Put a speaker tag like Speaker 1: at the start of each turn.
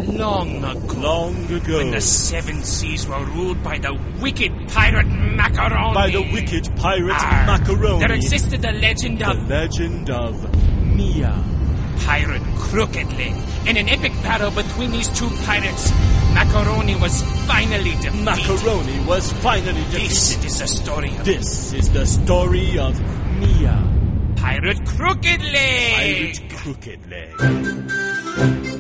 Speaker 1: Long ago.
Speaker 2: Long ago.
Speaker 1: When the seven seas were ruled by the wicked pirate Macaroni.
Speaker 2: By the wicked pirate Macaroni.
Speaker 1: There existed the legend of...
Speaker 2: The legend of Mia.
Speaker 1: Pirate Crooked Leg. In an epic battle between these two pirates, Macaroni was finally defeated.
Speaker 2: Macaroni was finally defeated.
Speaker 1: This is the story of...
Speaker 2: This is the story of Mia.
Speaker 1: Pirate Crooked Leg.
Speaker 2: Pirate Crooked Leg.